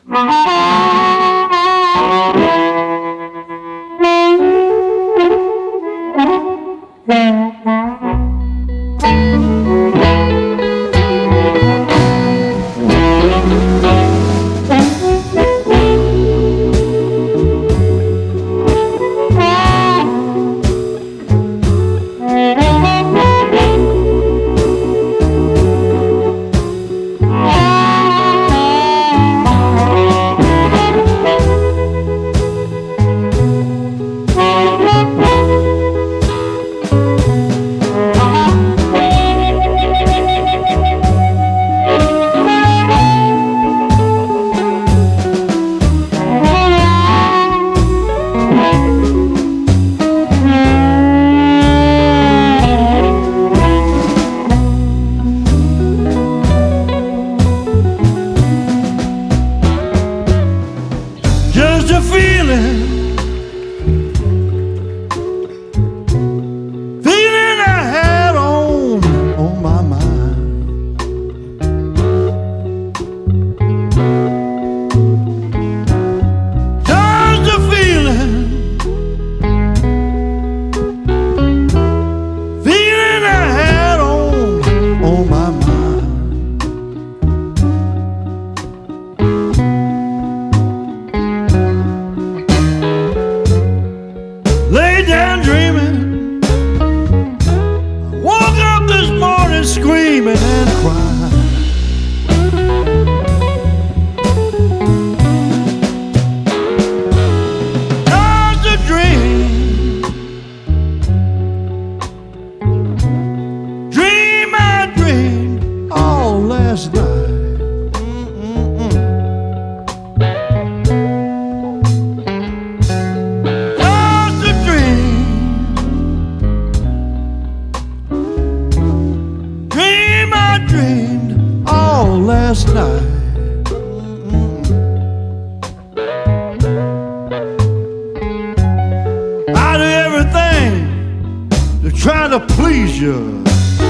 Just a feeling, feeling I had on my mind. Just a feeling, feeling I had on my mind. Lay down dreaming, woke up this morning screaming and crying. Just a dream, dream I dreamed all last night. Dreamed all last night. I do everything to try to please you.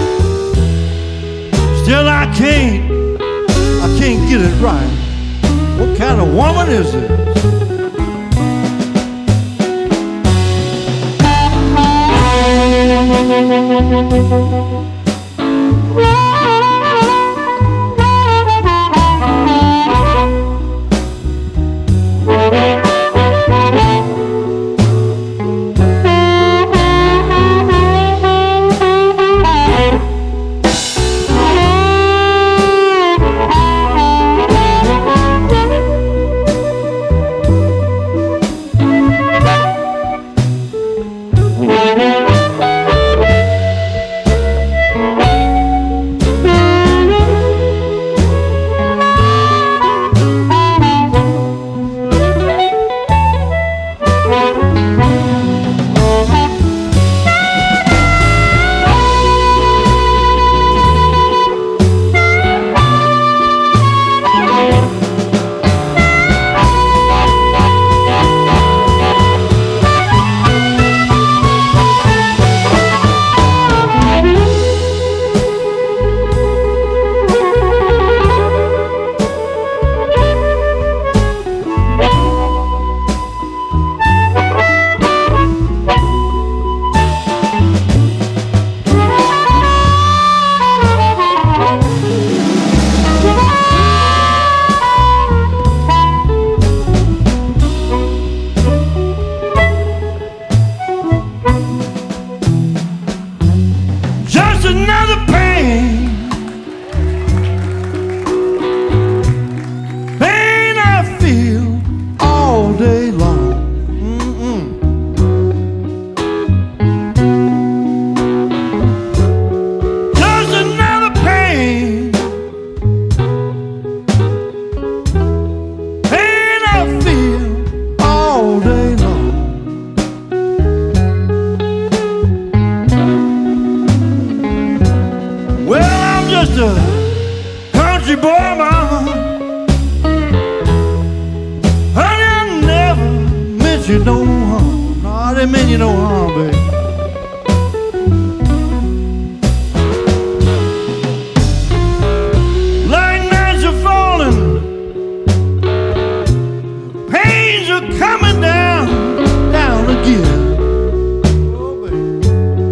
Still I can't get it right. What kind of woman is this? Another pain, pain I feel all day long. Just another pain, pain I feel all day long. Just a country boy, mama. Honey, I never meant you no harm. No, I didn't mean you no harm, baby. Like nights are falling, you're coming down, down again. Oh, baby.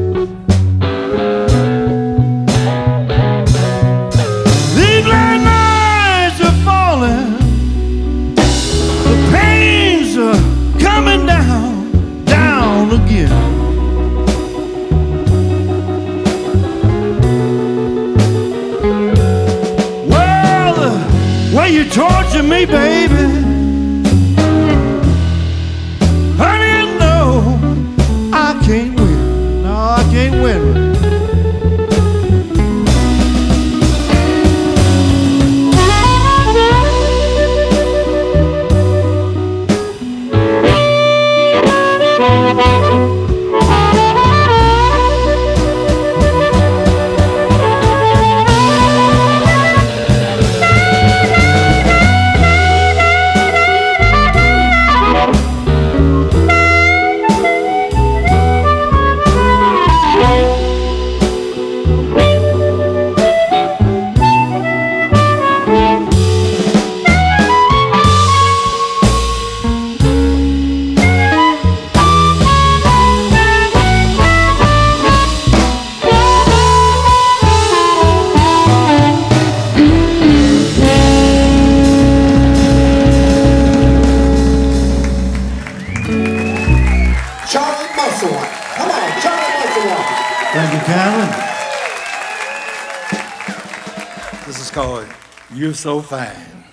These black nights are falling, the pains are coming down, down again. Well, you torture me, baby. Honey, no, I can't win. No, I can't win. Come on, Charlie Musselwhite. Thank you, Calvin. This is called You're So Fine.